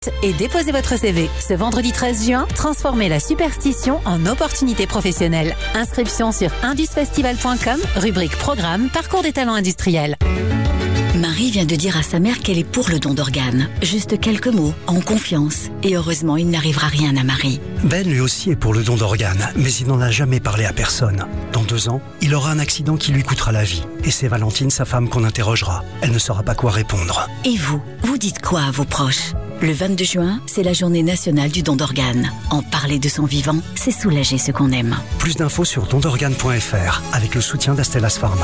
Et déposez votre CV. Ce vendredi 13 juin, transformez la superstition en opportunité professionnelle. Inscription sur indusfestival.com, rubrique programme, parcours des talents industriels. Marie vient de dire à sa mère qu'elle est pour le don d'organes. Juste quelques mots, en confiance. Et heureusement, il n'arrivera rien à Marie. Ben lui aussi est pour le don d'organes, mais il n'en a jamais parlé à personne. Dans 2 ans, il aura un accident qui lui coûtera la vie. Et c'est Valentine, sa femme, qu'on interrogera. Elle ne saura pas quoi répondre. Et vous dites quoi à vos proches ? Le 22 juin, c'est la journée nationale du don d'organes. En parler de son vivant, c'est soulager ce qu'on aime. Plus d'infos sur dondorganes.fr avec le soutien d'Astellas Pharma.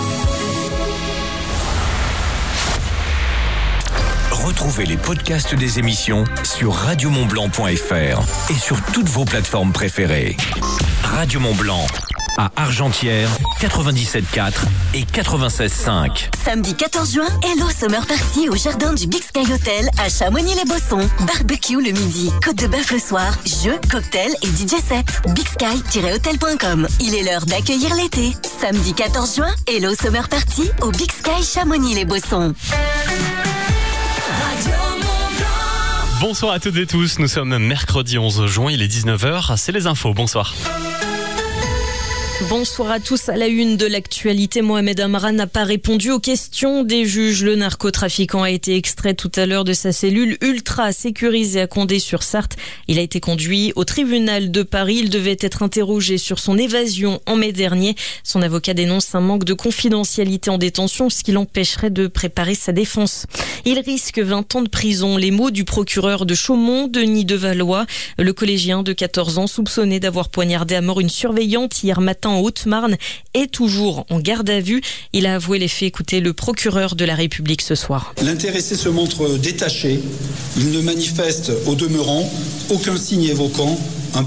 Retrouvez les podcasts des émissions sur radiomontblanc.fr et sur toutes vos plateformes préférées. Radio Mont-Blanc à Argentières, 97.4 et 96.5. Samedi 14 juin, Hello Summer Party au jardin du Big Sky Hotel à Chamonix-les-Bossons. Barbecue le midi, côte de bœuf le soir, jeux, cocktails et DJ set. BigSky-hotel.com. Il est l'heure d'accueillir l'été. Samedi 14 juin, Hello Summer Party au Big Sky Chamonix-les-Bossons. Bonsoir à toutes et tous, nous sommes mercredi 11 juin, il est 19h, c'est les infos, bonsoir. Bonsoir à tous. À la une de l'actualité, Mohamed Amra n'a pas répondu aux questions des juges. Le narcotrafiquant a été extrait tout à l'heure de sa cellule ultra sécurisée à Condé-sur-Sarthe. Il a été conduit au tribunal de Paris. Il devait être interrogé sur son évasion en mai dernier. Son avocat dénonce un manque de confidentialité en détention, ce qui l'empêcherait de préparer sa défense. Il risque 20 ans de prison. Les mots du procureur de Chaumont, Denis Devalois. Le collégien de 14 ans soupçonné d'avoir poignardé à mort une surveillante hier matin en Haute-Marne est toujours en garde à vue. Il a avoué les faits. Écoutez le procureur de la République ce soir. L'intéressé se montre détaché. Il ne manifeste au demeurant aucun signe évoquant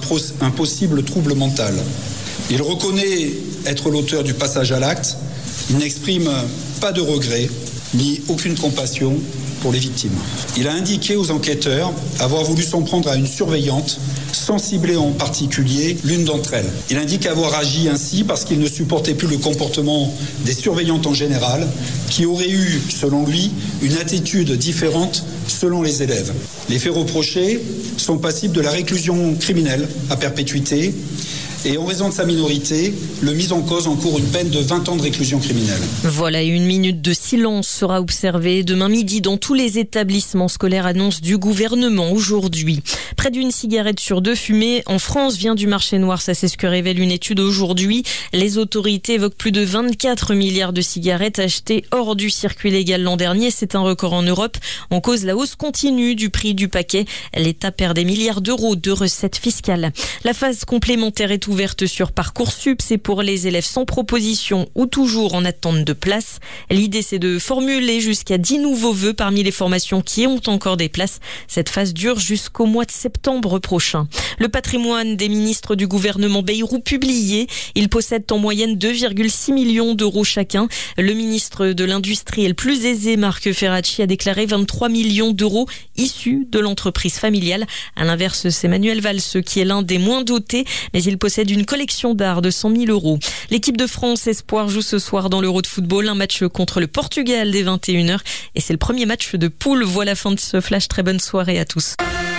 un possible trouble mental. Il reconnaît être l'auteur du passage à l'acte. Il n'exprime pas de regret ni aucune compassion pour les victimes. Il a indiqué aux enquêteurs avoir voulu s'en prendre à une surveillante sans cibler en particulier l'une d'entre elles. Il indique avoir agi ainsi parce qu'il ne supportait plus le comportement des surveillantes en général, qui auraient eu, selon lui, une attitude différente selon les élèves. Les faits reprochés sont passibles de la réclusion criminelle à perpétuité et en raison de sa minorité, le mis en cause encourt une peine de 20 ans de réclusion criminelle. Voilà, 1 minute de silence sera observée demain midi dans tous les établissements scolaires, annonce du gouvernement aujourd'hui. Près d'une cigarette sur 2 fumée en France vient du marché noir, ça c'est ce que révèle une étude aujourd'hui. Les autorités évoquent plus de 24 milliards de cigarettes achetées hors du circuit légal l'an dernier. C'est un record en Europe. En cause, la hausse continue du prix du paquet. L'État perd des milliards d'euros de recettes fiscales. La phase complémentaire est ouverte sur Parcoursup. C'est pour les élèves sans proposition ou toujours en attente de place. L'idée, c'est de formuler jusqu'à 10 nouveaux vœux parmi les formations qui ont encore des places. Cette phase dure jusqu'au mois de septembre prochain. Le patrimoine des ministres du gouvernement Bayrou publié. Ils possèdent en moyenne 2,6 millions d'euros chacun. Le ministre de l'Industrie est le plus aisé, Marc Ferracci, a déclaré 23 millions d'euros issus de l'entreprise familiale. À l'inverse, c'est Manuel Valls qui est l'un des moins dotés, mais il possède une collection d'art de 100 000 euros. L'équipe de France Espoir joue ce soir dans l'Euro de football, un match contre le Portugal dès 21h. Et c'est le premier match de poule. Voilà, fin de ce flash. Très bonne soirée à tous.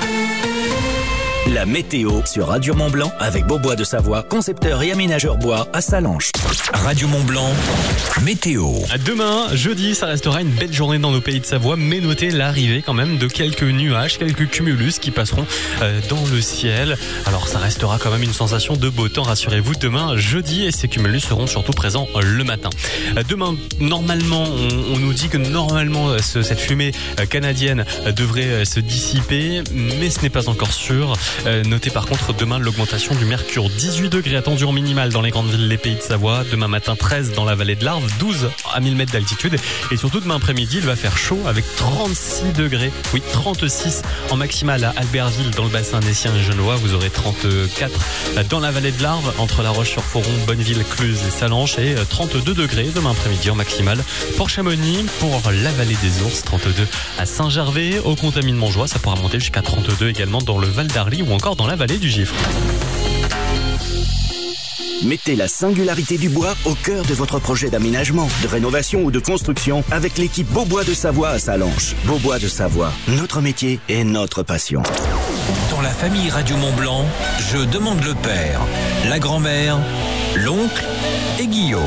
La météo sur Radio Mont-Blanc avec Beaubois de Savoie, concepteur et aménageur bois à Sallanches. Radio Mont-Blanc, météo. Demain, jeudi, ça restera une belle journée dans nos pays de Savoie, mais notez l'arrivée quand même de quelques nuages, quelques cumulus qui passeront dans le ciel. Alors ça restera quand même une sensation de beau temps, rassurez-vous, demain, jeudi, et ces cumulus seront surtout présents le matin. Demain, normalement, on nous dit que normalement, cette fumée canadienne devrait se dissiper, mais ce n'est pas encore sûr. Notez par contre demain l'augmentation du mercure, 18 degrés attendus en minimal dans les grandes villes des pays de Savoie, demain matin 13 dans la vallée de l'Arve, 12 à 1000 mètres d'altitude, et surtout demain après-midi il va faire chaud avec 36 degrés, oui 36 en maximale à Albertville dans le bassin nessien et genevois, vous aurez 34 dans la vallée de l'Arve entre La Roche-sur-Foron, Bonneville, Cluse et Sallanches, et 32 degrés demain après-midi en maximale pour Chamonix, pour la vallée des Ours, 32 à Saint-Gervais, au Contamine-Montjoie, ça pourra monter jusqu'à 32 également dans le Val d'Arly ou encore dans la vallée du Gifre. Mettez la singularité du bois au cœur de votre projet d'aménagement, de rénovation ou de construction avec l'équipe Beaubois de Savoie à Sallanches. Beaubois de Savoie, notre métier et notre passion. Dans la famille Radio Mont-Blanc, je demande le père, la grand-mère, l'oncle et Guillaume.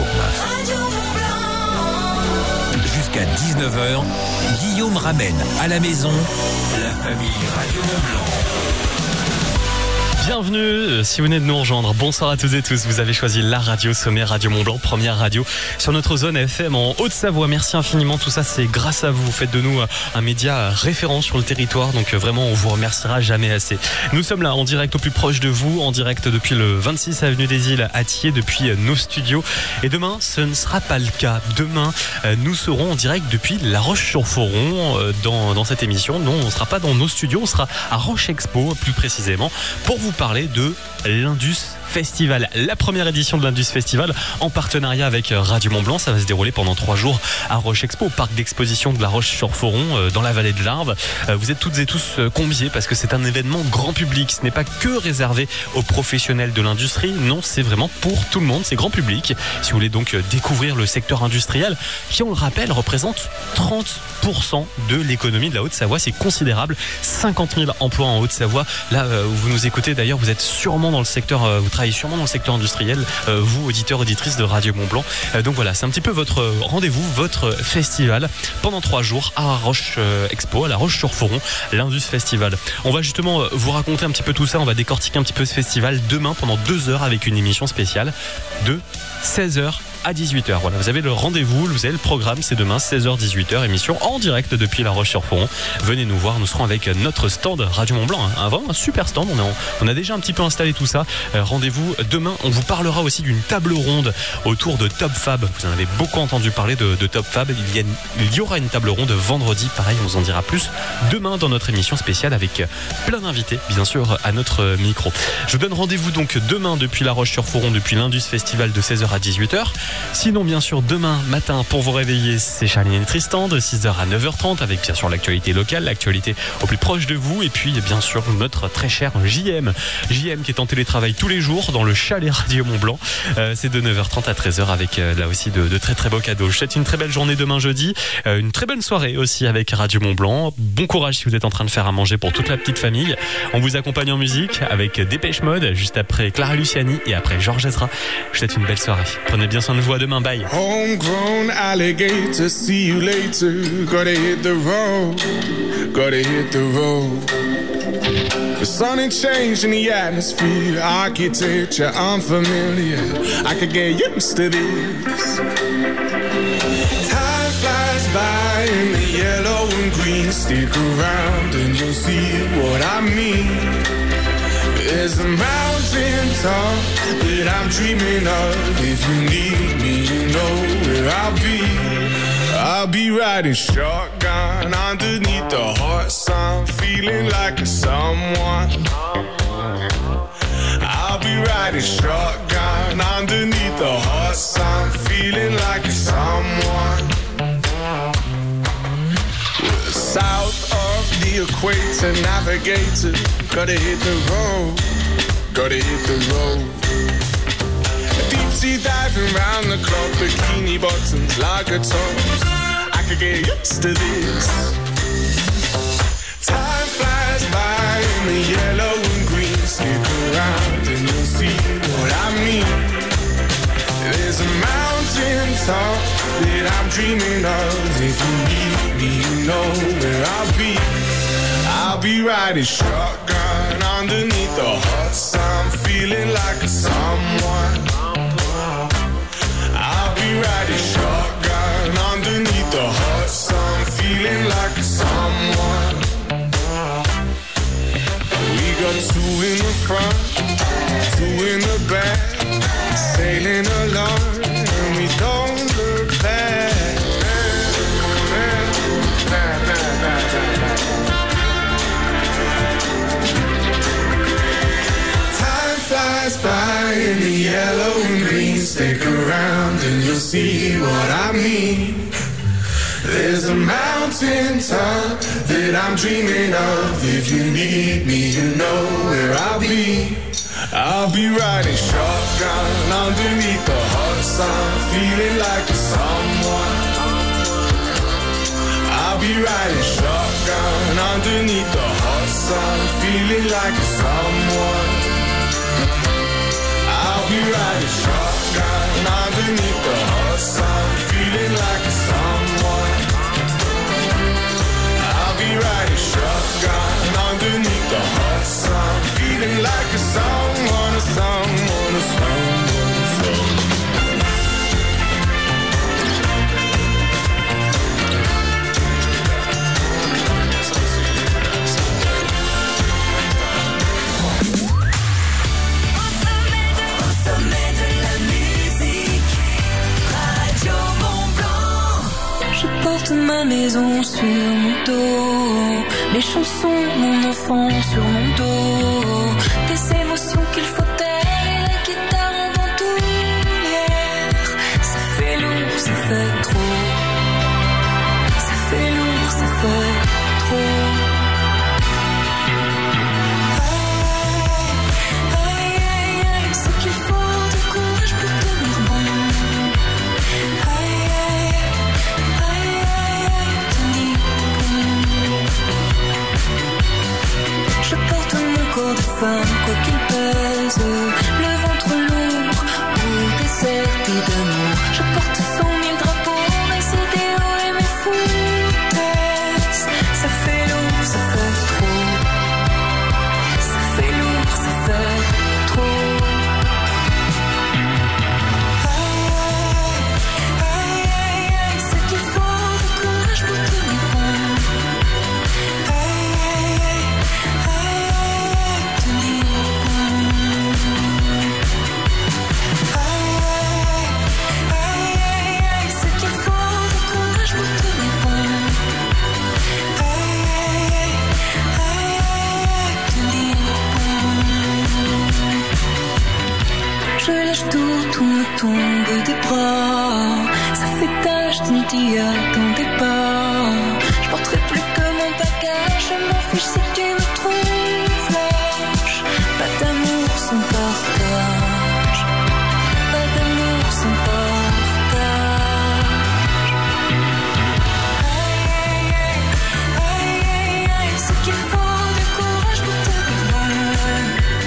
Jusqu'à 19h, Guillaume ramène à la maison la famille Radio Mont-Blanc. Bienvenue, si vous venez de nous rejoindre, bonsoir à toutes et tous. Vous avez choisi la radio sommaire Radio Mont-Blanc, première radio sur notre zone FM en Haute-Savoie. Merci infiniment, tout ça c'est grâce à vous. Vous faites de nous un média référent sur le territoire, donc vraiment on vous remerciera jamais assez. Nous sommes là en direct au plus proche de vous, en direct depuis le 26 avenue des Îles à Thiers, depuis nos studios. Et demain, ce ne sera pas le cas. Demain, nous serons en direct depuis La Roche-sur-Foron dans cette émission. Non, on ne sera pas dans nos studios, on sera à Roche Expo plus précisément pour vous parler de l'Indus Festival, la première édition de l'Indus Festival en partenariat avec Radio Mont-Blanc. Ça va se dérouler pendant 3 jours à Roche Expo, au parc d'exposition de La Roche-sur-Foron, dans la vallée de l'Arve. Vous êtes toutes et tous conviés parce que c'est un événement grand public. Ce n'est pas que réservé aux professionnels de l'industrie. Non, c'est vraiment pour tout le monde. C'est grand public. Si vous voulez donc découvrir le secteur industriel, qui, on le rappelle, représente 30% de l'économie de la Haute-Savoie. C'est considérable. 50 000 emplois en Haute-Savoie. Là, vous nous écoutez d'ailleurs, vous êtes sûrement dans le secteur, vous travaillez sûrement dans le secteur industriel, vous, auditeurs, auditrices de Radio Mont-Blanc. Donc voilà, c'est un petit peu votre rendez-vous, votre festival pendant 3 jours à Roche Expo, à La Roche-sur-Foron, l'Indus Festival. On va justement vous raconter un petit peu tout ça, on va décortiquer un petit peu ce festival demain pendant 2 heures avec une émission spéciale de 16h à 18h. Voilà, vous avez le rendez-vous, vous avez le programme, c'est demain 16h-18h, émission en direct depuis La Roche-sur-Foron. Venez nous voir, nous serons avec notre stand Radio Mont-Blanc, vraiment un super stand, on a déjà un petit peu installé tout ça. Rendez-vous demain, on vous parlera aussi d'une table ronde autour de Top Fab. Vous en avez beaucoup entendu parler de Top Fab, il y aura une table ronde vendredi, pareil, on vous en dira plus demain dans notre émission spéciale avec plein d'invités, bien sûr, à notre micro. Je vous donne rendez-vous donc demain depuis La Roche-sur-Foron, depuis l'Indus Festival de 16h à 18h. Sinon, bien sûr, demain matin, pour vous réveiller, c'est Charline et Tristan de 6h à 9h30 avec bien sûr l'actualité locale, l'actualité au plus proche de vous. Et puis, bien sûr, notre très cher JM qui est en télétravail tous les jours dans le chalet Radio Mont-Blanc. C'est de 9h30 à 13h avec là aussi de très très beaux cadeaux. Je vous souhaite une très belle journée demain jeudi, une très bonne soirée aussi avec Radio Mont-Blanc. Bon courage si vous êtes en train de faire à manger pour toute la petite famille. On vous accompagne en musique avec Dépêche Mode, juste après Clara Luciani et après Georges Ezra. Je vous souhaite une belle soirée. Prenez bien soin de vous, à demain, bye. Homegrown alligator, see you later. Gotta hit the road, gotta hit the road. The sun ain't changed in the atmosphere, architecture unfamiliar. I could get used to this. Time flies by in the yellow and green. Stick around and you'll see what I mean. There's a mountain top that I'm dreaming of. If you need me, you know where I'll be. I'll be riding shotgun underneath the hot sun, feeling like a someone. I'll be riding shotgun underneath the hot sun, feeling like a someone. South of the equator, navigator, gotta hit the road, gotta hit the road. Deep sea diving round the clock, bikini bottoms, lager tops. I could get used to this. Time flies by in the yellow and green. Stick around and you'll see what I mean. There's a mountain top that I'm dreaming of. If you need me, you know where I'll be. I'll be riding shotgun underneath the hot sun, feeling like a someone. I'll be riding shotgun underneath the hot sun, feeling like a someone. We got 2 in the front, 2 in the back, sailing along and we don't look back. Time flies by in the yellow and green. Stick around and you'll see what I mean. There's a mountain top that I'm dreaming of. If you need me, you know where I'll be. I'll be riding shotgun underneath the hot sun, feeling like a someone. I'll be riding shotgun underneath the hot sun, feeling like a someone. I'll be riding shotgun underneath the hot sun, feeling like a someone. I'll be riding shotgun underneath the hot sun, feeling like a someone, a someone, a someone, a someone. Je porte ma maison sur mon dos, mes chansons, mon enfant sur mon dos, des émotions qu'il faut taire et la guitare en bandoulière. Ça fait lourd, ça fait trop. Ça fait lourd, ça fait trop. Aïe, aïe, aïe, ce qu'il faut de courage pour tenir bon. Aïe, aïe. Je porte mon corps de femme, quoi qu'il pèse, le ventre lourd ou déserté d'amour. Je porte 100 000 drapeaux, mes idéaux et mes foutaises. Ça fait lourd, ça fait trop. Ça fait lourd, ça fait trop. Aïe, aïe, aïe, ce qu'il faut de courage pour tenir bon. Je lâche tout me tombe des bras. Ça fait tache, tu ne t'y attendais pas. Je porterai plus que mon bagage. Je m'en fiche si tu me trouves lâche. Pas d'amour sans partage. Pas d'amour sans partage. Aïe, aïe, aïe, aïe, aïe, ce qu'il faut de courage pour te dire.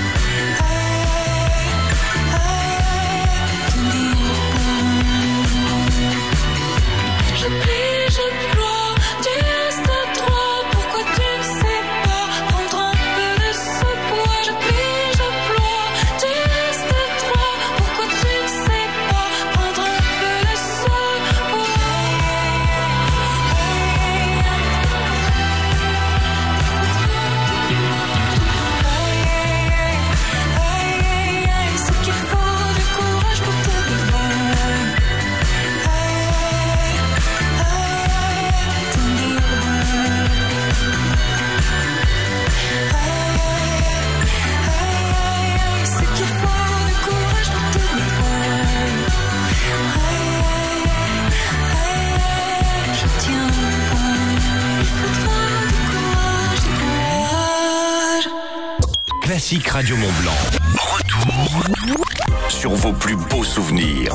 Je plie, je ploie, tu restes à toi. Pourquoi tu ne sais pas prendre un peu de ce poids? Je plie, je ploie, tu restes à toi. Pourquoi tu ne sais pas prendre un peu de ce poids? Aïe, aïe, aïe, ce qu'il faut de courage pour te dire. Classique Radio Mont-Blanc. Retour sur vos plus beaux souvenirs.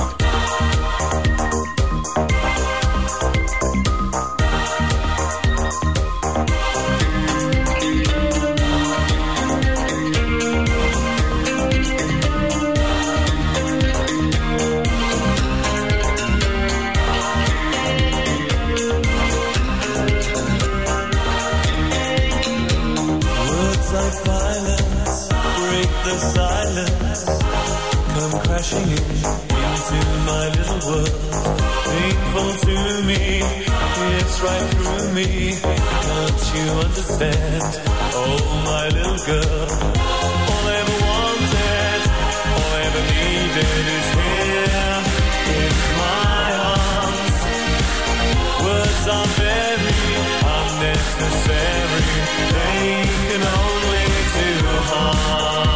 Like violence, break the silence, come crashing into my little world. Painful to me, it's right through me. Can't you understand? Oh, my little girl. All I ever wanted, all I ever needed is here in my arms. Words are very unnecessary. They can only do harm.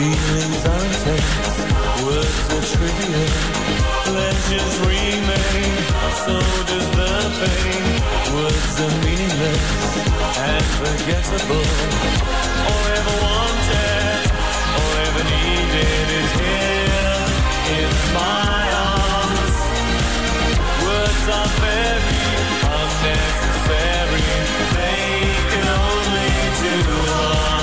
Feelings are intense, words are trivial, pleasures remain, so does the pain. Words are meaningless and forgettable. All ever wanted, all ever needed is here in my arms. Words are very unnecessary, they can only do harm.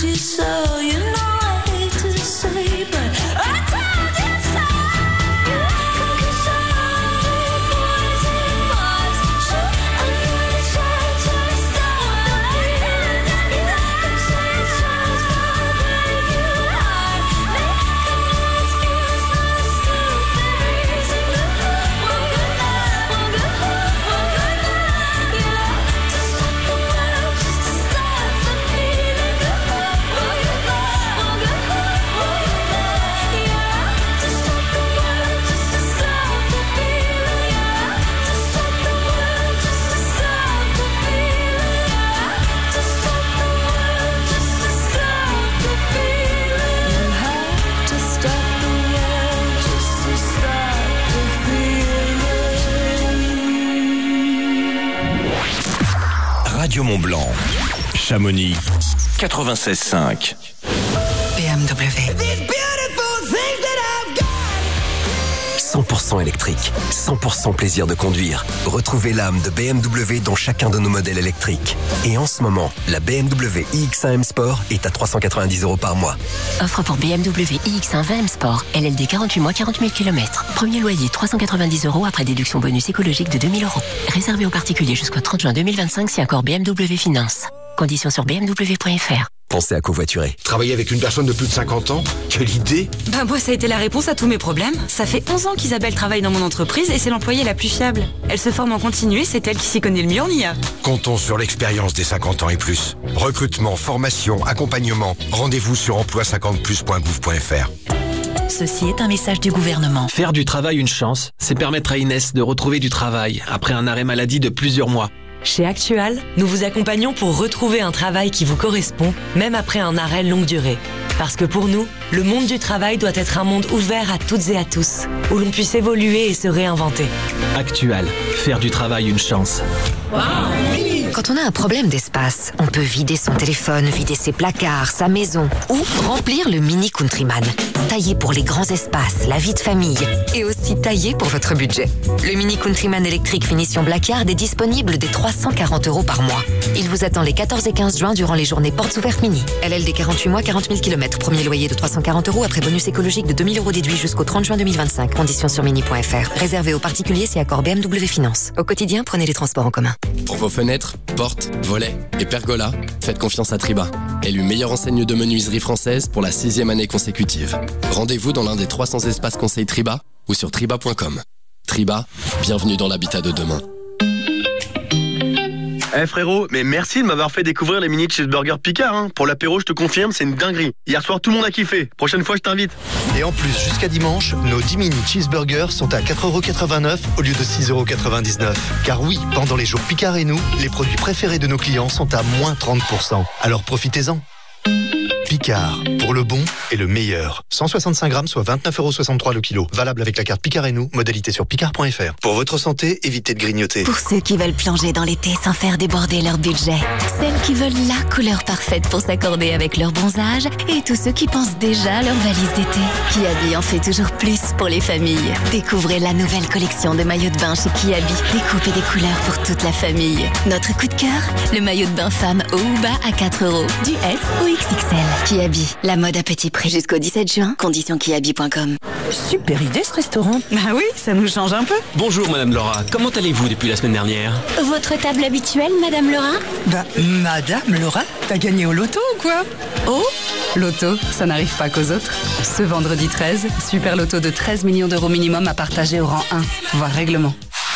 told you so. You know I hate to say, but I told you so. Cause I'm poison vibes. Sure, I'm gonna try to stop the feeling. I'm saying shots for break you heart. Make an excuse for a stupid reason. One good night, one good night, one good night. Yeah, to stop the world, just to stop the feeling. One good night, one good night, one good night. Yeah, to stop the world, just to stop the feeling. Yeah, to stop the world, just to stop the feeling. Yeah, to stop the world, just to stop the feeling. You have to stop the world just to stop the feeling. Radio Mont Blanc, Chamonix, 96.5. BMW. 100% électrique, 100% plaisir de conduire. Retrouvez l'âme de BMW dans chacun de nos modèles électriques. Et en ce moment, la BMW iX1 M Sport est à 390 € par mois. Offre pour BMW iX1 20 M Sport. LLD 48 mois, 40 000 km. Premier loyer 390 € après déduction bonus écologique de 2 000 €. Réservé aux particuliers jusqu'au 30 juin 2025 si accord BMW Finance. Conditions sur bmw.fr. Pensez à covoiturer. Travailler avec une personne de plus de 50 ans? Quelle idée! Ben moi, ça a été la réponse à tous mes problèmes. Ça fait 11 ans qu'Isabelle travaille dans mon entreprise et c'est l'employée la plus fiable. Elle se forme en continu et c'est elle qui s'y connaît le mieux en IA. Comptons sur l'expérience des 50 ans et plus. Recrutement, formation, accompagnement. Rendez-vous sur emploi50plus.gouv.fr. Ceci est un message du gouvernement. Faire du travail une chance, c'est permettre à Inès de retrouver du travail après un arrêt maladie de plusieurs mois. Chez Actual, nous vous accompagnons pour retrouver un travail qui vous correspond, même après un arrêt longue durée. Parce que pour nous, le monde du travail doit être un monde ouvert à toutes et à tous, où l'on puisse évoluer et se réinventer. Actual, faire du travail une chance. Quand on a un problème d'espace, on peut vider son téléphone, vider ses placards, sa maison ou remplir le Mini Countryman. Taillé pour les grands espaces, la vie de famille et aussi taillé pour votre budget. Le Mini Countryman électrique finition Blackard est disponible dès 340 € par mois. Il vous attend les 14 et 15 juin durant les journées portes ouvertes mini. LLD 48 mois, 40 000 km. Premier loyer de 340 € après bonus écologique de 2 000 € déduit jusqu'au 30 juin 2025. Conditions sur mini.fr. Réservé aux particuliers si accord BMW Finance. Au quotidien, prenez les transports en commun. Pour vos fenêtres, portes, volets et pergolas, faites confiance à Triba. Élu meilleure enseigne de menuiserie française pour la 6e année consécutive. Rendez-vous dans l'un des 300 espaces conseils Triba ou sur triba.com. Triba, bienvenue dans l'habitat de demain. Eh frérot, mais merci de m'avoir fait découvrir les mini cheeseburgers Picard. Hein. Pour l'apéro, je te confirme, c'est une dinguerie. Hier soir, tout le monde a kiffé. Prochaine fois, je t'invite. Et en plus, jusqu'à dimanche, nos 10 mini cheeseburgers sont à 4,89 € au lieu de 6,99 €. Car oui, pendant les jours Picard et nous, les produits préférés de nos clients sont à moins 30%. Alors profitez-en. Picard, pour le bon et le meilleur. 165 grammes, soit 29,63 € le kilo. Valable avec la carte Picard et nous, modalité sur picard.fr. Pour votre santé, évitez de grignoter. Pour ceux qui veulent plonger dans l'été sans faire déborder leur budget. Celles qui veulent la couleur parfaite pour s'accorder avec leur bronzage. Et tous ceux qui pensent déjà à leur valise d'été. Kiabi en fait toujours plus pour les familles. Découvrez la nouvelle collection de maillots de bain chez Kiabi. Découpes et des couleurs pour toute la famille. Notre coup de cœur, le maillot de bain femme haut ou bas à 4 €. Du S au XXL. Kiabi, la mode à petit prix jusqu'au 17 juin. Conditions kiabi.com. Super idée ce restaurant. Bah oui, ça nous change un peu. Bonjour Madame Laura, comment allez-vous depuis la semaine dernière? Votre table habituelle, Madame Laura? Bah, Madame Laura, t'as gagné au loto ou quoi? Oh, loto, ça n'arrive pas qu'aux autres. Ce vendredi 13, super loto de 13 millions d'euros minimum à partager au rang 1, voire règlement.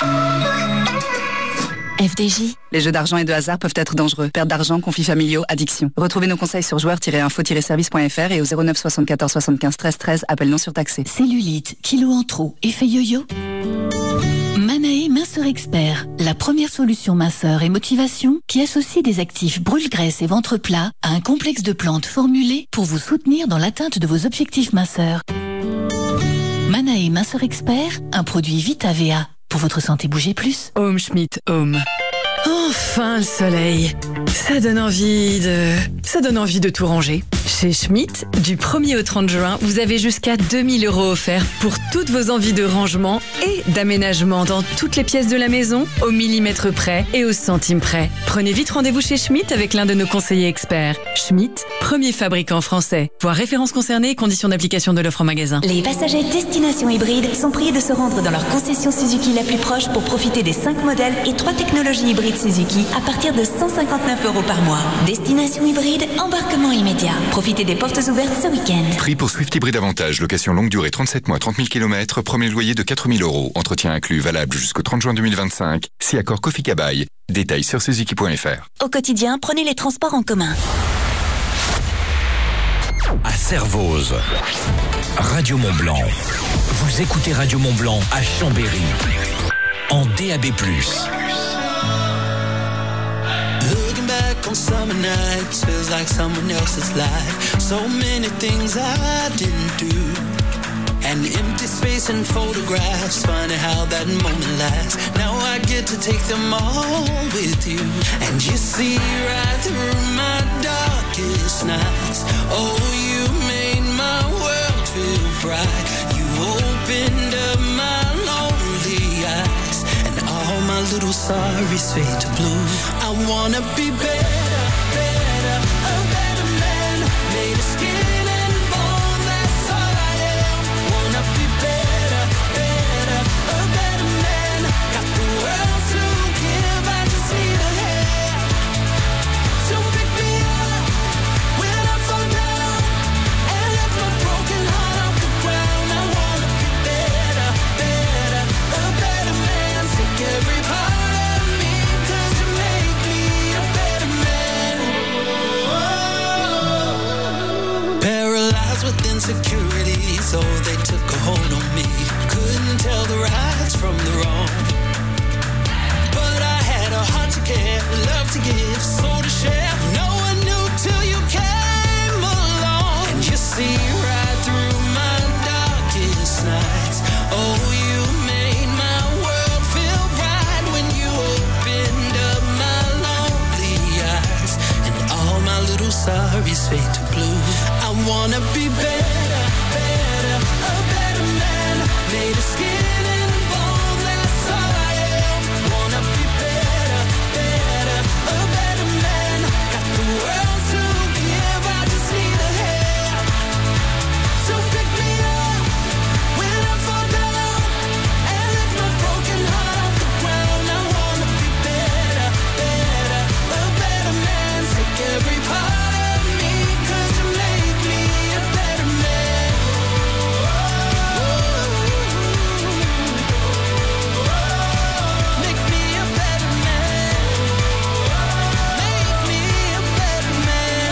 FDJ. Les jeux d'argent et de hasard peuvent être dangereux. Perte d'argent, conflits familiaux, addiction. Retrouvez nos conseils sur joueurs-info-service.fr et au 09 74 75 13 13. Appel non surtaxé. Cellulite, kilos en trop, effet yo-yo. Manae Minceur Expert, la première solution minceur et motivation qui associe des actifs brûle-graisse et ventre plat à un complexe de plantes formulées pour vous soutenir dans l'atteinte de vos objectifs minceurs. Manae Minceur Expert, un produit Vita VA. Pour votre santé, bougez plus. Home Schmidt Home. Enfin le soleil. Ça donne envie de tout ranger. Chez Schmitt, du 1er au 30 juin, vous avez jusqu'à 2 000 € offerts pour toutes vos envies de rangement et d'aménagement dans toutes les pièces de la maison, au millimètre près et au centime près. Prenez vite rendez-vous chez Schmitt avec l'un de nos conseillers experts. Schmitt, premier fabricant français. Voir références concernées et conditions d'application de l'offre en magasin. Les passagers destination hybride sont priés de se rendre dans leur concession Suzuki la plus proche pour profiter des 5 modèles et 3 technologies hybrides Suzuki à partir de 159 € par mois. Destination hybride, embarquement immédiat. Profitez des portes ouvertes ce week-end. Prix pour Swift Hybride Avantage, location longue durée 37 mois, 30 000 km, premier loyer de 4 000 €. Entretien inclus, valable jusqu'au 30 juin 2025. Si accord Kofi Kabaï. Détails sur suzuki.fr. Au quotidien, prenez les transports en commun. À Servoz, Radio Mont-Blanc. Vous écoutez Radio Mont-Blanc à Chambéry, en DAB+. Looking back on summer nights feels like someone else's life. So many things I didn't do. An empty space and photographs. Funny how that moment lasts. Now I get to take them all with you. And you see right through my darkest nights. Oh, you made my world feel bright. You opened up my lonely eyes. And all my little sorries fade to blue. I wanna be better, better, a better man. Made of skin and bone, that's all I am. Wanna be better, better, a better man. Got the world to give, I just need a hand. So pick me up when I fall down, and lift my broken heart off the ground. I wanna be better, better, a better man. Take every part of me, 'cause you make me a better man. Paralyzed with insecurities, oh, they took a hold on me. Couldn't tell the rights from the wrong. But I had a heart to care, love to give, soul to share. No one knew till you came along. And you see right through my darkest nights. Oh, you made my world feel bright when you opened up my lonely eyes. And all my little sorries fade to blue. I wanna be better, better, a better man. Made of skin and bone, that's all I am. Wanna be better, better, a better man. Got the world to give, I just need a hand. So pick me up when I fall down, and lift my broken heart off the ground. I wanna be better, better, a better man. Take every part of me, 'cause you make me a better man. Make me a better man. Make me a better man.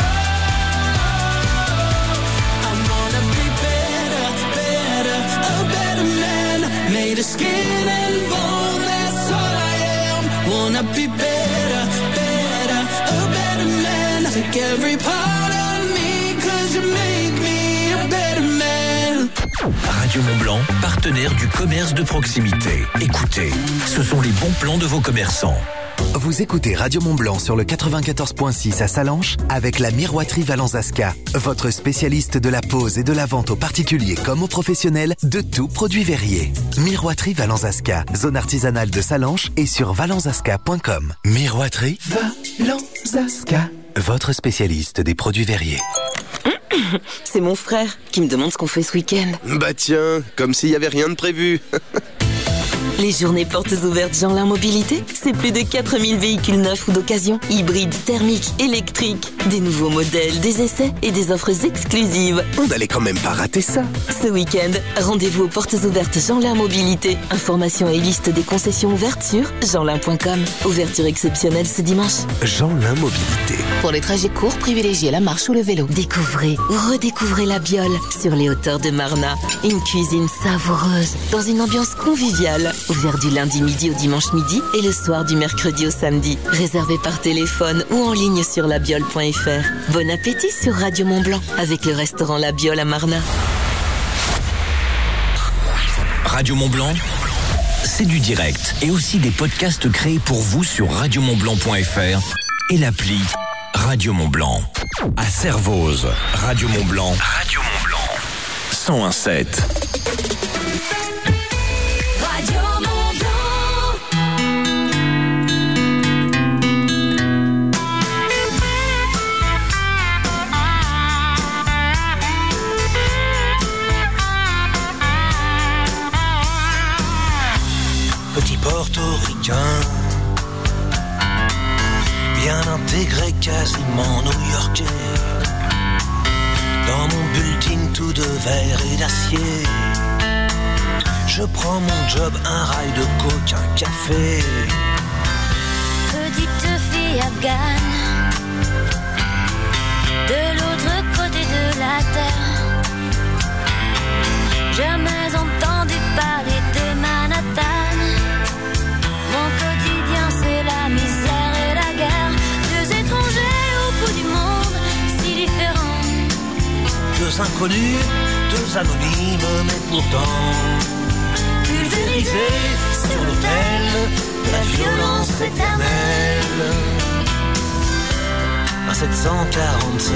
I wanna be better, better, a better man. Made of skin and bone, that's all I am. Wanna be better, better, a better man. Take every part of me, 'cause you make me a better man. Radio Mont-Blanc, partenaire du commerce de proximité. Écoutez, ce sont les bons plans de vos commerçants. Vous écoutez Radio Mont-Blanc sur le 94.6 à Sallanches avec la Miroiterie Valenzaska, votre spécialiste de la pose et de la vente aux particuliers comme aux professionnels de tout produit verrier. Miroiterie Valenzaska, zone artisanale de Sallanches et sur valenzaska.com. Miroiterie Valenzaska, votre spécialiste des produits verriers. C'est mon frère qui me demande ce qu'on fait ce week-end. Bah tiens, comme s'il y avait rien de prévu. Les journées portes ouvertes Jeanlin Mobilité, c'est plus de 4000 véhicules neufs ou d'occasion, hybrides, thermiques, électriques, des nouveaux modèles, des essais et des offres exclusives. On n'allait quand même pas rater ça. Ce week-end, rendez-vous aux portes ouvertes Jeanlin Mobilité. Information et liste des concessions ouvertes sur jeanlin.com. Ouverture exceptionnelle ce dimanche. Jeanlin Mobilité. Pour les trajets courts, privilégiez la marche ou le vélo. Découvrez ou redécouvrez la Biole sur les hauteurs de Marna. Une cuisine savoureuse dans une ambiance conviviale. Ouvert du lundi midi au dimanche midi et le soir du mercredi au samedi. Réservé par téléphone ou en ligne sur labiole.fr. Bon appétit sur Radio Mont-Blanc avec le restaurant La Biole à Marna. Radio Mont-Blanc, c'est du direct et aussi des podcasts créés pour vous sur radiomontblanc.fr et l'appli Radio Mont-Blanc. À Servoz, Radio Mont-Blanc. Radio Mont-Blanc. 101.7. Radio Petit portoricain, bien intégré, quasiment new-yorkais. Dans mon building tout de verre et d'acier, je prends mon job, un rail de coke, un café. Petite fille afghane, de l'autre côté de la terre, jamais entendu parler de Manhattan. Mon quotidien c'est la misère et la guerre, deux étrangers au bout du monde, si différents. Deux inconnus, deux anonymes, mais pourtant pulvérisés sur l'autel de la violence éternelle. À 747,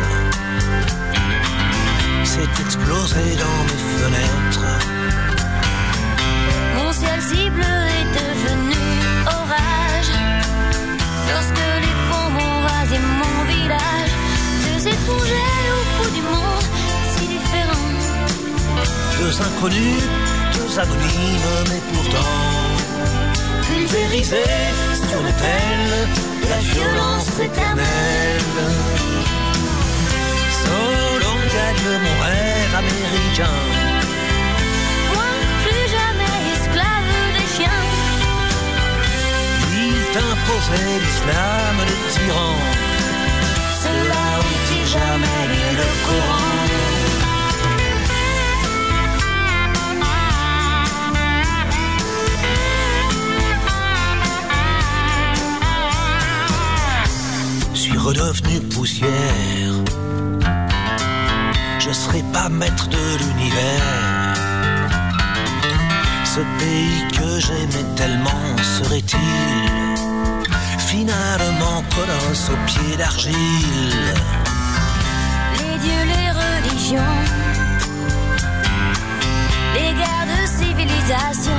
c'est explosé dans mes fenêtres. Mon ciel si bleu est devenu orage lorsque les bombes ont rasé mon village. Deux étrangers au bout du monde, si différents. Deux inconnus, deux anonymes, mais pourtant pulvérisés sur l'autel de la violence éternelle. So long gagne mon rêve américain. Moi, plus jamais esclave des chiens. Il t'imposait l'islam des tyrans. Ceux-là ont-ils jamais lu le Coran? Suis redevenu poussière. Je serai pas maître de l'univers. Ce pays que j'aimais tellement serait-il finalement colosse aux pieds d'argile? Les dieux, les religions, les guerres de civilisation,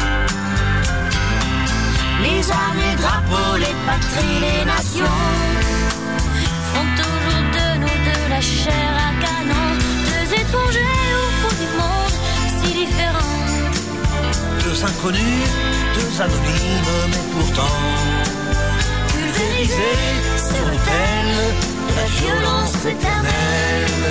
Les armes, les drapeaux, les patries, les nations font toujours de nous de la chair à canon. Deux étrangers au bout du monde, si différents. Deux inconnus, deux anonymes, mais pourtant pulvérisés sur l'autel de la violence éternelle.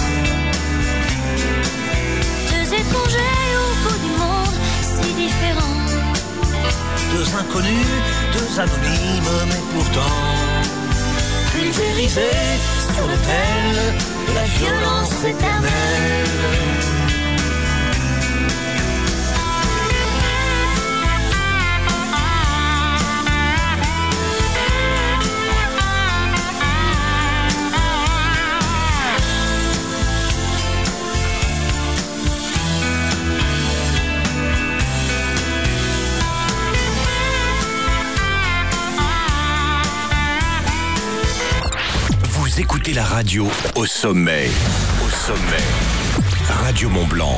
Deux étrangers au bout du monde, si différents. Deux inconnus, deux anonymes, mais pourtant pulvérisés sur l'autel de la violence éternelle. Vous écoutez la radio au sommet. Au sommet. Radio Mont-Blanc.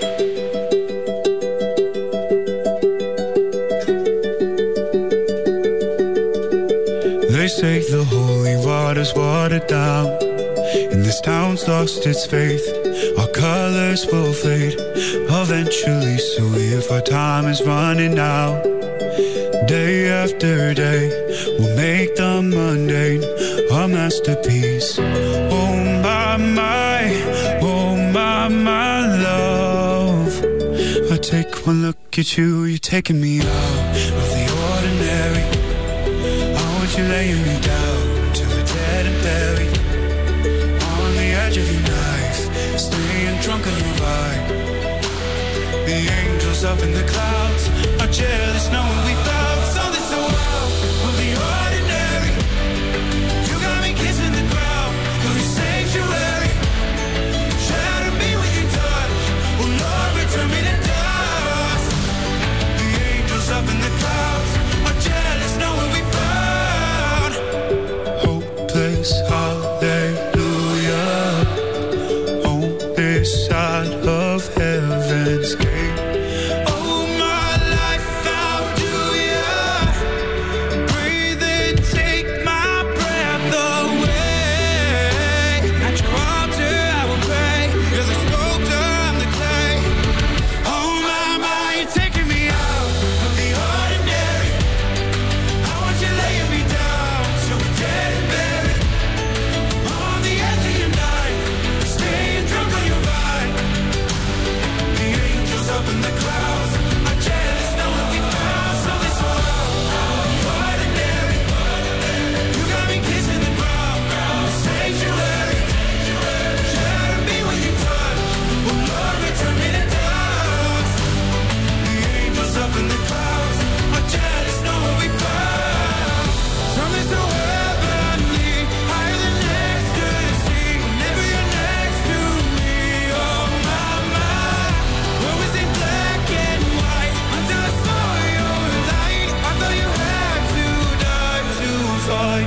They say the holy water's watered down, and this town's lost its faith. Our colors will fade eventually, so if our time is running out, day after day, we'll make the mundane a masterpiece. Oh my love, I take one look at you, you're taking me out of the ordinary. I want you laying me down to the dead and buried, on the edge of your knife, staying drunk on your vibe. The angels up in the clouds are jealous knowing we found something so wild of the ordinary. You got me kissing the ground of your sanctuary. Shatter me with your touch, oh Lord, return me to dust. The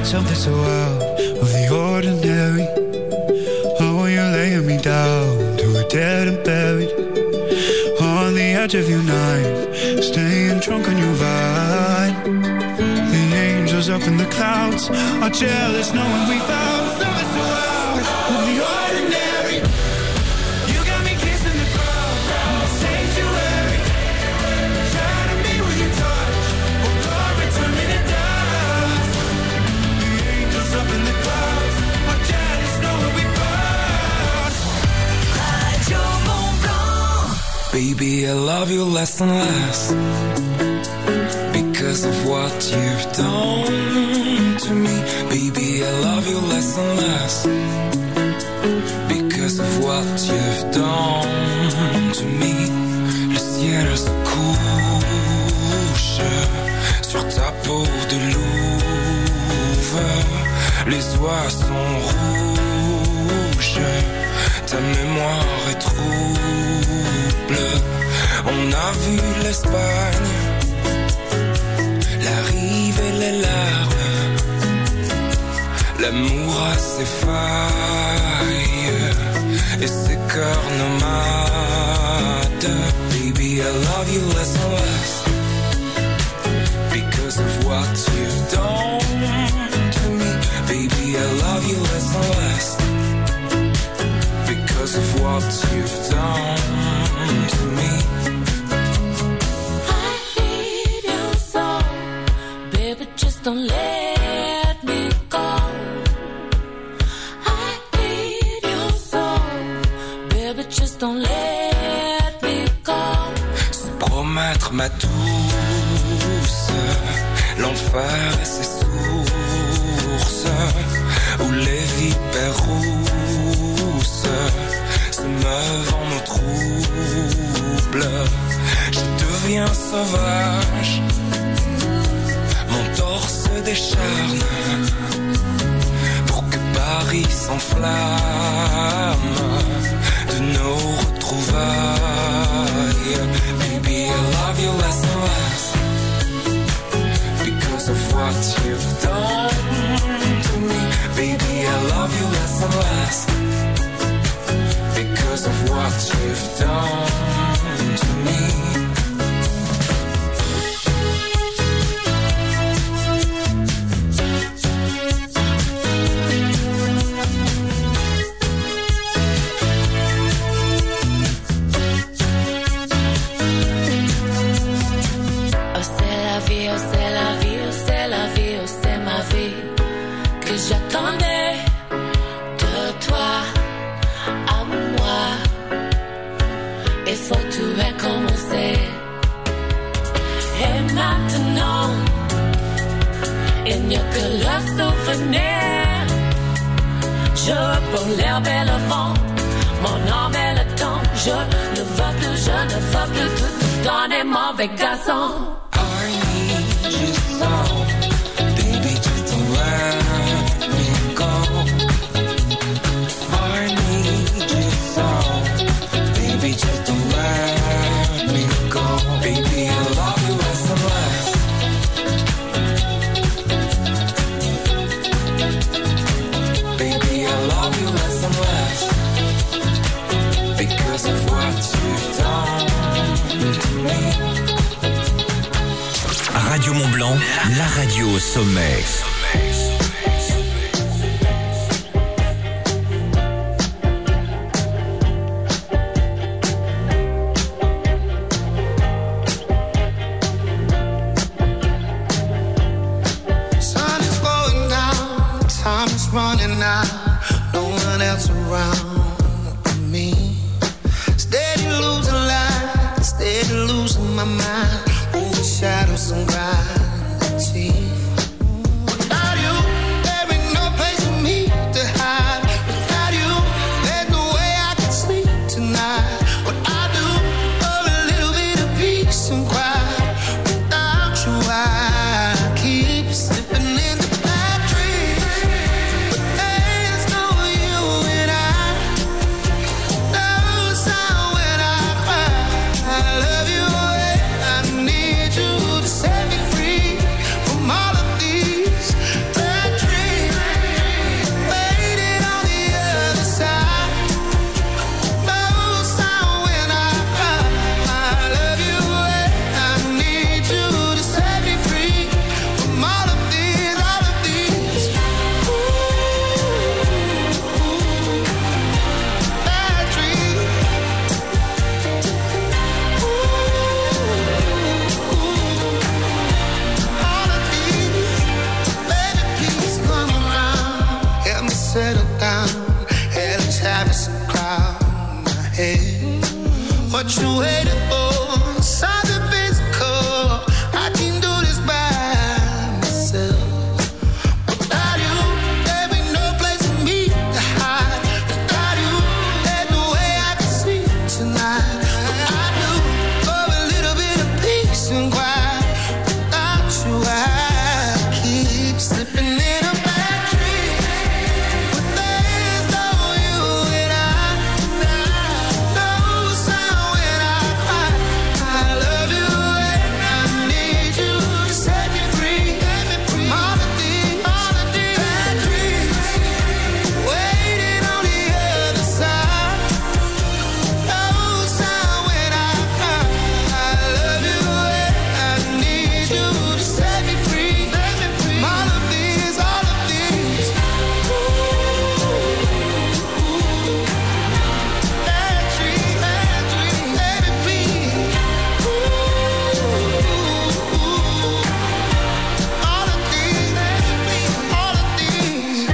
something so out of the ordinary. How are you laying me down to a dead and buried on the edge of your night, staying drunk on your vibe. The angels up in the clouds are jealous knowing we found something so out of the ordinary. You got me kissing the ground, sanctuary. Trying to meet with your touch, oh glory, turn me to dust. The angels up in the clouds are jealous knowing we found Radio Mont Blanc. Baby, I love you less and less because of what you've done to me. Baby, I love you less and less because of what you've done to me. Le ciel se couche sur ta peau de louve. Les oies sont rouges, ta mémoire est trouble. On a vu l'Espagne, la rive et les larmes. L'amour a ses failles et ses cœurs nomades. Baby, I love you less and less because of what you've done to me. Baby, I love you less and less because of what you've done to me. Don't let me go. I need your soul, baby, just don't let me go. Se promettre ma douce, l'enfer et ses sources, où les vipères rousses se meuvent en eau trouble. Je deviens sauvage, mon torse décharne pour que Paris s'enflamme de nos retrouvailles. Baby, I love you less and less because of what you've done to me. Baby, I love you less and less because of what you've done to me. J'attendais de toi à moi. Il faut tout recommencer. Et maintenant, il n'y a que le souvenir. Je prends l'herbe et le vent, mon âme et le temps. Je ne veux plus tout donner mauvais garçon. I need you so, baby, just to let me go. I need you so, baby, just to let me go. Baby, I love you less and less baby, I love you less and less because of what you've done to me. Radio Mont Blanc, la radio au sommet. Sun is going down, time is running out, no one else around me. Steady losing light, steady losing my mind. Shadows and gravity. Without you, there ain't no place for me to hide. Without you, there's no way I can sleep tonight. What I do for a little bit of peace and quiet. Without you, I keep slipping into bad dreams. But there's no you and I. No sound when I cry. I love you. I need you to set me free. what you waiting for. Something physical. I can do this by myself. Without you, there be no place for me to hide. Without you, there's no way I can sleep tonight. I do for a little bit of peace and quiet. Without you, I keep slipping in a bad dream. But there's no you and I. No sound when I cry. I love you and I need you to set me free. All of these bad dreams waiting on the other side. No sound when I cry. I love you and I need you to set me free. All of these bad dreams, let it be. All of these.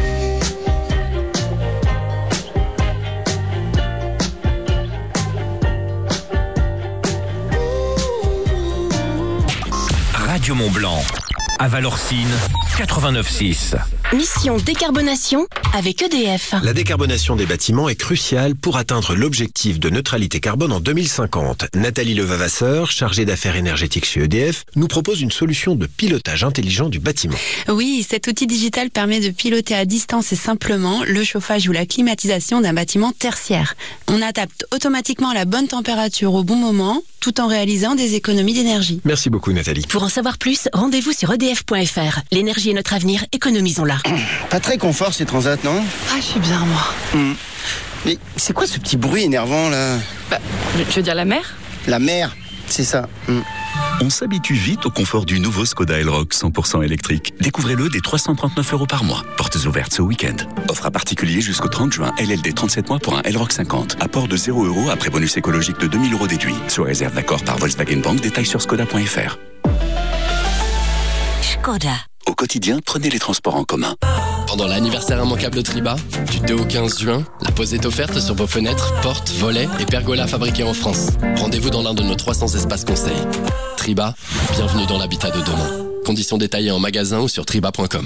Radio Mont-Blanc, à Valorcine, 89.6. Mission décarbonation avec EDF. La décarbonation des bâtiments est cruciale pour atteindre l'objectif de neutralité carbone en 2050. Nathalie Levavasseur, chargée d'affaires énergétiques chez EDF, nous propose une solution de pilotage intelligent du bâtiment. Oui, cet outil digital permet de piloter à distance et simplement le chauffage ou la climatisation d'un bâtiment tertiaire. On adapte automatiquement la bonne température au bon moment, tout en réalisant des économies d'énergie. Merci beaucoup Nathalie. Pour en savoir plus, rendez-vous sur edf.fr. L'énergie est notre avenir, économisons-la. Pas très confort ces transats, non? Ah, je suis bien, moi. Mais c'est quoi ce petit bruit énervant, là? Je veux dire la mer? La mer, c'est ça. On s'habitue vite au confort du nouveau Skoda Elroq 100% électrique. Découvrez-le dès 339 € par mois. Portes ouvertes ce week-end. Offre à particulier jusqu'au 30 juin. LLD 37 mois pour un Elroq 50. Apport de 0 € après bonus écologique de 2000 € déduit. Sous réserve d'accord par Volkswagen Bank. Détails sur skoda.fr. Skoda. Au quotidien, prenez les transports en commun. Pendant l'anniversaire immanquable Triba, du 2 au 15 juin, la pose est offerte sur vos fenêtres, portes, volets et pergolas fabriqués en France. Rendez-vous dans l'un de nos 300 espaces conseils. Triba, bienvenue dans l'habitat de demain. Conditions détaillées en magasin ou sur triba.com.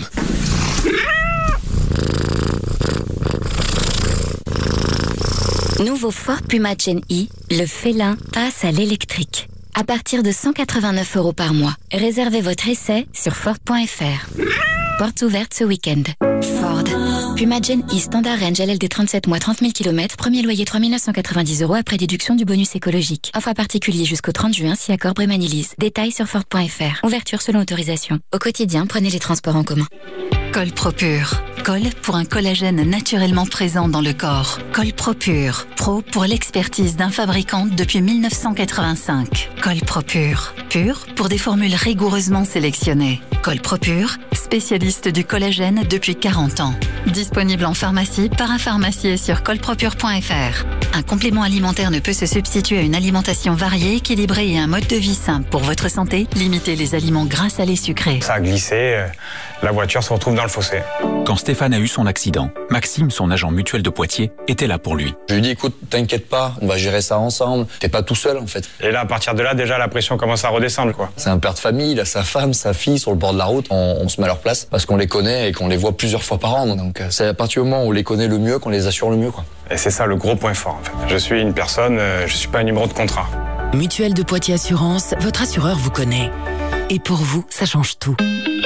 Nouveau Ford Puma Gen E, le félin passe à l'électrique. À partir de 189 € par mois. Réservez votre essai sur Ford.fr. Portes ouvertes ce week-end. Ford. Puma Gen E Standard Range LLD 37 mois 30 000 km. Premier loyer 3 990 € après déduction du bonus écologique. Offre à particulier jusqu'au 30 juin si accord Brémanilise. Détails sur Ford.fr. Ouverture selon autorisation. Au quotidien, prenez les transports en commun. Colpropure. Col pour un collagène naturellement présent dans le corps. Colpropure. Pro pour l'expertise d'un fabricant depuis 1985. Colpropure. Pur pour des formules rigoureusement sélectionnées. Colpropure, spécialiste du collagène depuis 40 ans. Disponible en pharmacie, parapharmacie et sur colpropure.fr. Un complément alimentaire ne peut se substituer à une alimentation variée, équilibrée et un mode de vie simple. Pour votre santé, limitez les aliments gras, salés, sucrés. Ça a glissé, la voiture se retrouve dans le fossé. Quand Stéphane a eu son accident, Maxime, son agent mutuel de Poitiers, était là pour lui. Je lui ai dit, écoute, t'inquiète pas, on va gérer ça ensemble. T'es pas tout seul, en fait. Et là, à partir de là, déjà, la pression commence à redescendre, quoi. C'est un père de famille, il a sa femme, sa fille sur le bord de la route. On se met à leur place parce qu'on les connaît et qu'on les voit plusieurs fois par an. Donc, c'est à partir du moment où on les connaît le mieux qu'on les assure le mieux, quoi. Et c'est ça le gros point fort, en fait. Je suis une personne, je suis pas un numéro de contrat. Mutuelle de Poitiers Assurance, votre assureur vous connaît. Et pour vous, ça change tout.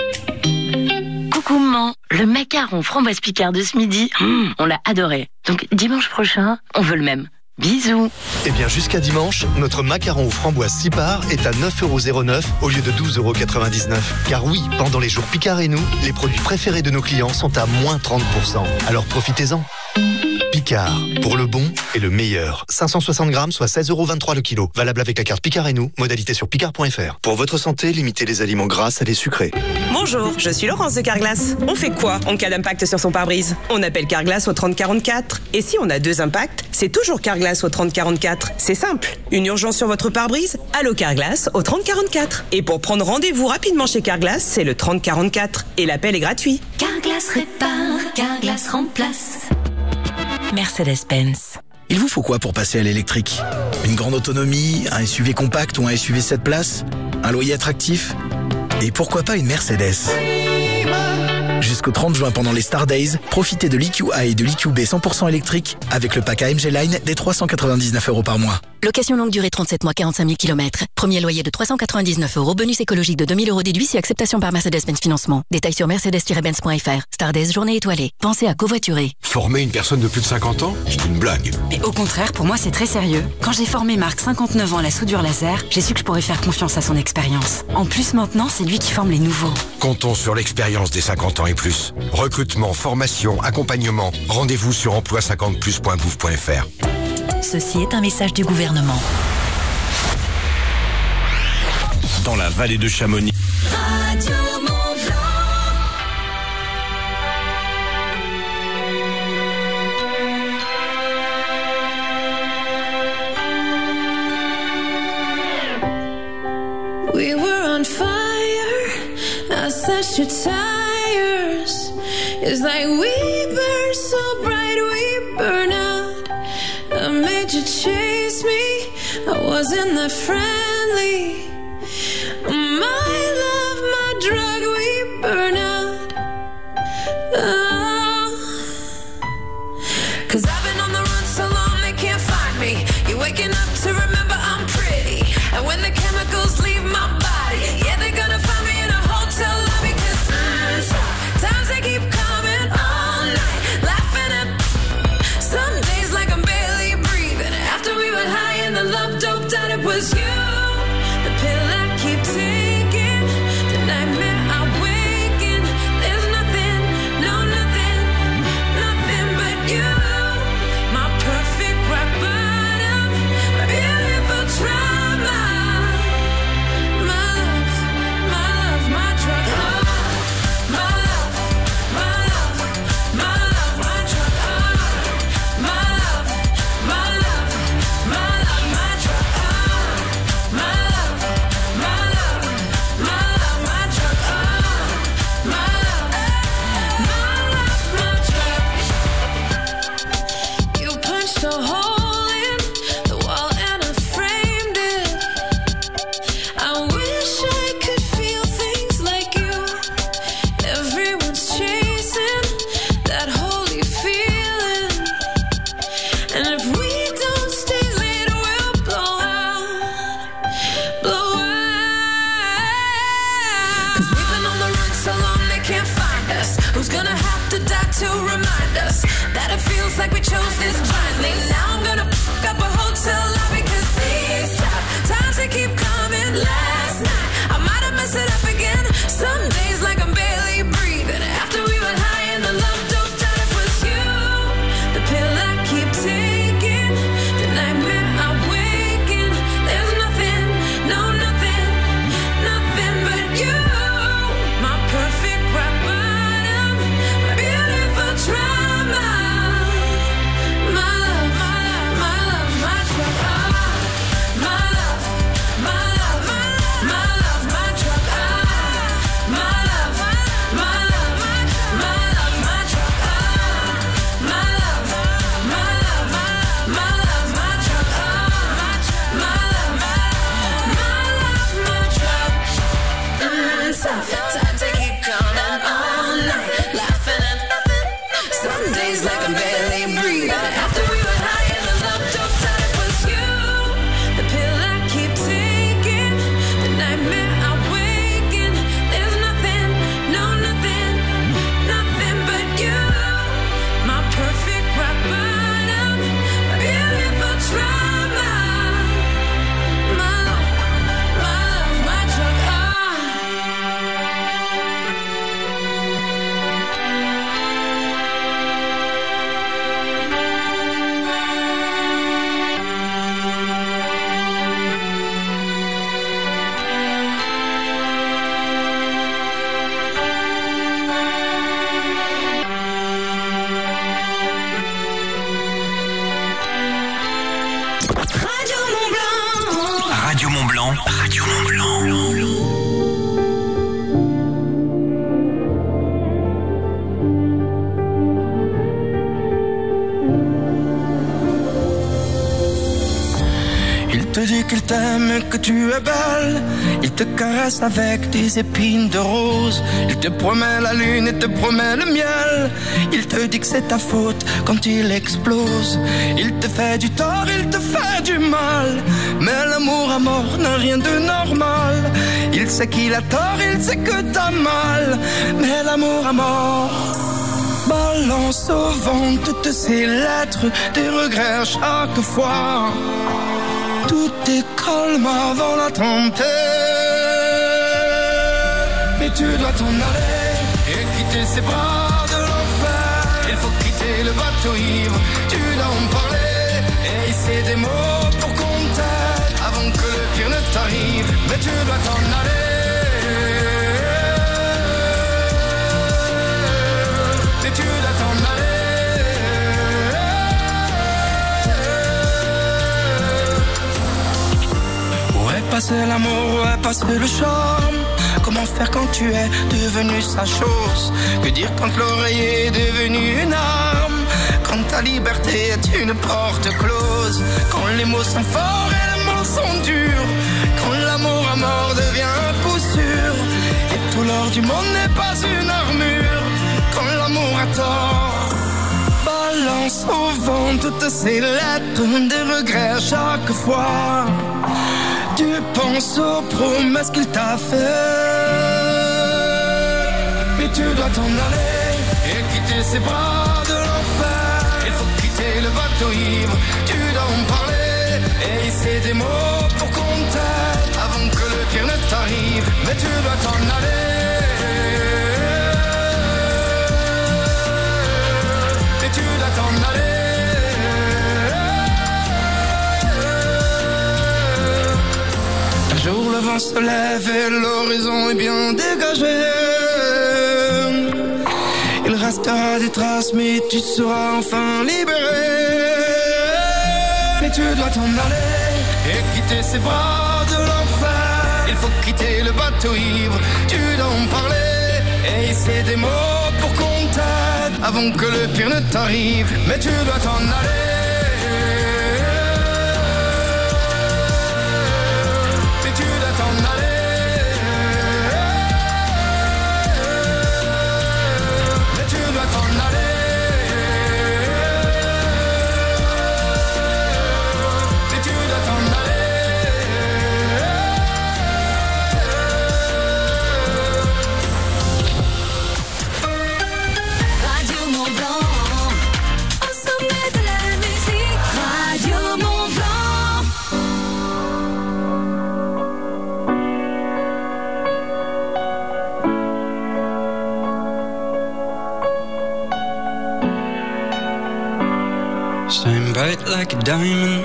Coucou maman, le macaron framboise Picard de ce midi, on l'a adoré. Donc dimanche prochain, on veut le même. Bisous. Eh bien, jusqu'à dimanche, notre macaron aux framboises 6 parts est à 9,09 € au lieu de 12,99 €. Car oui, pendant les jours Picard et nous, les produits préférés de nos clients sont à moins 30%. Alors profitez-en. Picard, pour le bon et le meilleur. 560 grammes, soit 16,23 € le kilo. Valable avec la carte Picard et nous, modalité sur picard.fr. Pour votre santé, limitez les aliments gras, salés, sucrés. Bonjour, je suis Laurence de Carglass. On fait quoi en cas d'impact sur son pare-brise? On appelle Carglass au 3044. Et si on a 2 impacts, c'est toujours Carglass au 3044. C'est simple. Une urgence sur votre pare-brise? Allô Carglass au 3044. Et pour prendre rendez-vous rapidement chez Carglass, c'est le 3044. Et l'appel est gratuit. Carglass répare, Carglass remplace. Mercedes-Benz. Il vous faut quoi pour passer à l'électrique? Une grande autonomie, un SUV compact ou un SUV 7 places? Un loyer attractif? Et pourquoi pas une Mercedes? Jusqu'au 30 juin pendant les Star Days, profitez de l'EQA et de l'EQB 100% électrique avec le pack AMG Line des 399 € par mois. Location longue durée 37 mois, 45 000 km. Premier loyer de 399 €. Bonus écologique de 2000 € déduit si acceptation par Mercedes-Benz Financement. Détails sur mercedes-benz.fr. Star Days, journée étoilée. Pensez à covoiturer. Former une personne de plus de 50 ans, c'est une blague. Mais au contraire, pour moi, c'est très sérieux. Quand j'ai formé Marc, 59 ans, à la soudure laser, j'ai su que je pourrais faire confiance à son expérience. En plus, maintenant, c'est lui qui forme les nouveaux. Comptons sur l'expérience des 50 ans et plus. Recrutement, formation, accompagnement. Rendez-vous sur emploi50plus.gouv.fr. Ceci est un message du gouvernement. Dans la vallée de Chamonix. Radio Mont-Blanc. We were on fire, I slashed your tires. It's like we burn so bright, we burn out. I made you chase me, I wasn't that friendly. My love, my drug, we burn out. Oh. 'Cause I've been on the run so long they can't find me. You're waking up to remember I'm pretty. And when the chemicals leave my body, yeah, they're gonna find me in a hotel lobby. 'Cause times they keep coming all night, laughing at some days like I'm barely breathing. After we were high and the love doped out, it was you. The pill I keep taking, the nightmare I wake in. There's nothing, no nothing, nothing but you. My perfect rock bottom, my beautiful trauma. My love, my love, my drug. Oh, my love, my love, my love, my drug. Oh, my love, my love, my love, my drug. Oh, my love, my love, my love, my drug. Oh, my love, my drug. You punched a hole in the wall and I framed it. I wish I could feel things like you. Everyone's chasing that holy feeling. And if we don't stay late, we'll blow out, blow out. 'Cause we've been on the run so long they can't find us. Who's gonna have to die to remind us that it feels like we chose this blindly? Now I'm gonna fuck up a hotel lobby 'cause these tough times they keep coming. Last night I might have messed it up again. Some days like I'm barely breathing. After we were high and the love doped out, it was you. The pill I keep taking, the nightmare I wake in. There's nothing, no nothing, nothing but you. My perfect rock bottom, my beautiful trauma. My que tu es belle. Il te caresse avec des épines de rose. Il te promet la lune et te promet le miel. Il te dit que c'est ta faute quand il explose. Il te fait du tort, il te fait du mal. Mais l'amour à mort n'a rien de normal. Il sait qu'il a tort, il sait que t'as mal. Mais l'amour à mort balance au vent toutes ces lettres, des regrets à chaque fois. Tout est calme avant la tempête. Mais tu dois t'en aller et quitter ces bras de l'enfer. Il faut quitter le bateau ivre, tu dois en parler et hisser des mots pour qu'on t'aide avant que le pire ne t'arrive. Mais tu dois t'en aller. Mais tu dois t'en aller. Où est passé l'amour, où est passé le charme? Comment faire quand tu es devenu sa chose? Que dire quand l'oreiller est devenu une arme? Quand ta liberté est une porte close? Quand les mots sont forts et les mots sont durs? Quand l'amour à mort devient un coup sûr? Et tout l'or du monde n'est pas une armure? Quand l'amour a tort, balance au vent toutes ces lettres, des regrets à chaque fois. Tu penses aux promesses qu'il t'a fait. Mais tu dois t'en aller et quitter ces bras de l'enfer. Il faut quitter le bateau ivre, tu dois en parler et hisser des mots pour qu'on t'aide avant que le pire ne t'arrive. Mais tu dois t'en aller. Mais tu dois t'en aller. Un jour le vent se lève et l'horizon est bien dégagé. Il restera des traces mais tu seras enfin libéré. Mais tu dois t'en aller et quitter ces bras de l'enfer. Il faut quitter le bateau ivre, tu dois en parler et hisser des mots pour qu'on t'aide avant que le pire ne t'arrive. Mais tu dois t'en aller. Mais tu dois t'en aller. Mais tu dois t'en aller. Mais tu dois t'en aller. Radio Mont Blanc, au sommet de la musique. Radio Mont Blanc. Shine bright like a diamond.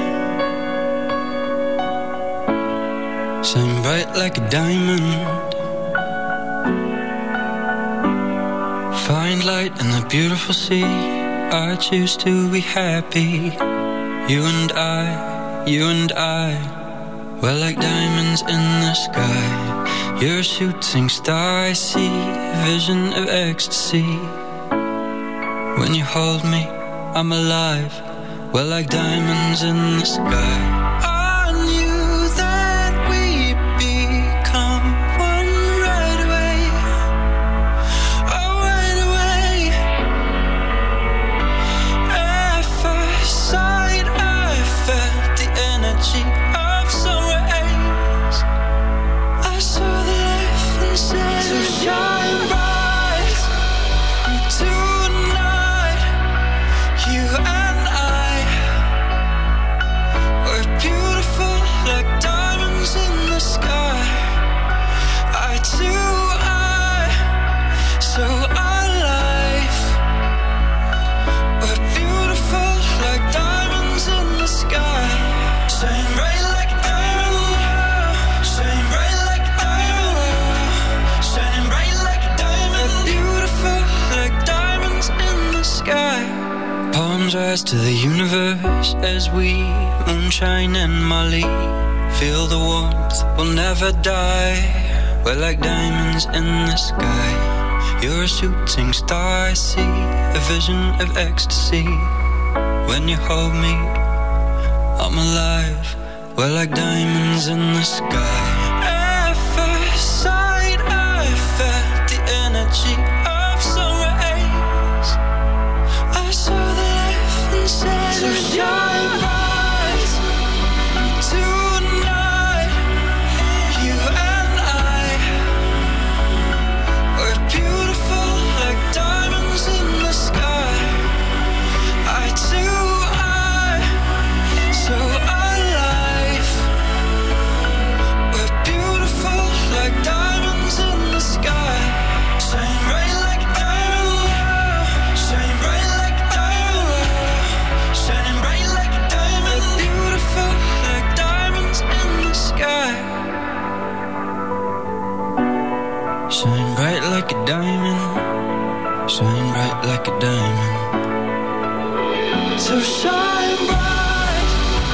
Shine bright like a diamond. Find light in the beautiful sea. I choose to be happy. You and I, we're like diamonds in the sky. You're a shooting star, I see a vision of ecstasy. When you hold me, I'm alive. We're like diamonds in the sky. I knew that we'd become one right away. Oh, right away. At first sight, I felt the energy of sun rays. I saw the life inside. So shine bright tonight. You and I were beautiful like diamonds in the sky. Eye to eye, so our life were beautiful like diamonds in the sky. Shine bright like a diamond, shine bright like a diamond, shining bright like a diamond. Beautiful like diamonds in the sky. Palms rise to the universe as we moonshine and Molly. Feel the warmth, we'll never die. We're like diamonds in the sky. You're a shooting star, I see a vision of ecstasy. When you hold me, I'm alive. we're like diamonds in the sky. At first sight, I felt the energy of sun rays. I saw the life inside. So shine bright tonight. You and I, we're beautiful like diamonds in the sky. I too, so alive. We're beautiful like diamonds in the sky. Shine bright like a diamond. Shine bright like a diamond. Shining bright like a diamond. We're beautiful like diamonds in the sky. Shine bright like a diamond. Shine bright like a diamond. So shine bright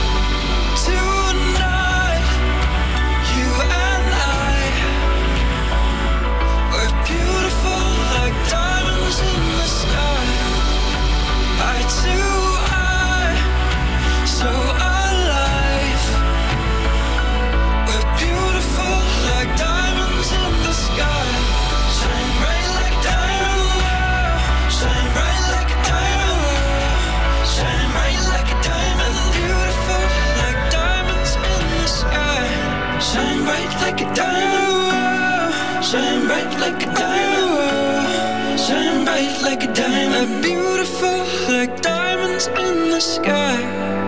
tonight. You and I, we're beautiful like diamonds in the sky. I too, so alive. We're beautiful like diamonds in the sky. Shine bright like a diamond. Shine bright like a diamond. Shine bright like a diamond. Beautiful like diamonds in the sky. Shine bright like a diamond. Shine bright like a diamond. Shine bright like a diamond. Beautiful like diamonds in the sky.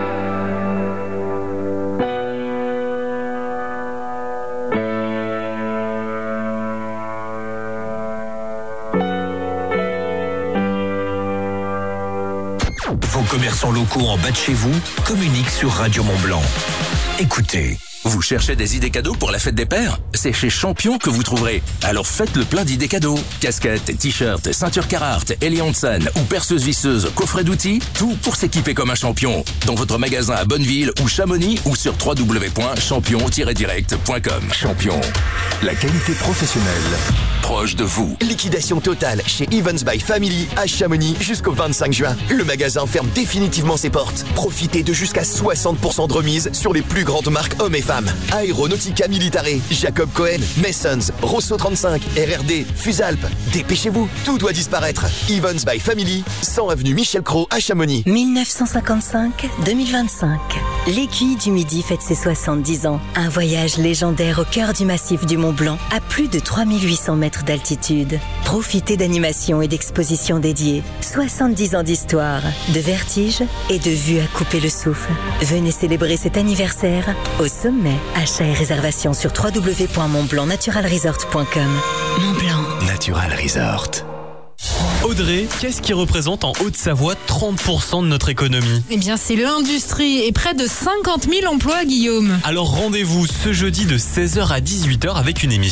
Vos commerçants locaux en bas de chez vous communiquent sur Radio Mont-Blanc. Écoutez. Vous cherchez des idées cadeaux pour la fête des pères? C'est chez Champion que vous trouverez. Alors faites le plein d'idées cadeaux. Casquettes, t-shirts, ceintures Carhartt, Eli Hansen ou perceuses visseuses, coffret d'outils, tout pour s'équiper comme un champion. Dans votre magasin à Bonneville ou Chamonix ou sur www.champion-direct.com. Champion, la qualité professionnelle proche de vous. Liquidation totale chez Evans by Family à Chamonix jusqu'au 25 juin. Le magasin ferme définitivement ses portes. Profitez de jusqu'à 60% de remise sur les plus grandes marques hommes et femmes. Aeronautica Militare, Jacob Cohen, Messons, Rosso 35, RRD, Fusalp. Dépêchez-vous, tout doit disparaître. Evans by Family, 100 avenue Michel Cros à Chamonix. 1955-2025. L'Aiguille du Midi fête ses 70 ans. Un voyage légendaire au cœur du massif du Mont Blanc, à plus de 3800 mètres d'altitude. Profitez d'animations et d'expositions dédiées. 70 ans d'histoire, de vertige et de vues à couper le souffle. Venez célébrer cet anniversaire au sommet. Achat et réservation sur www.montblancnaturalresort.com. Montblanc Natural Resort. Audrey, qu'est-ce qui représente en Haute-Savoie 30% de notre économie? Eh bien, c'est l'industrie et près de 50 000 emplois, Guillaume. Alors rendez-vous ce jeudi de 16h à 18h avec une émission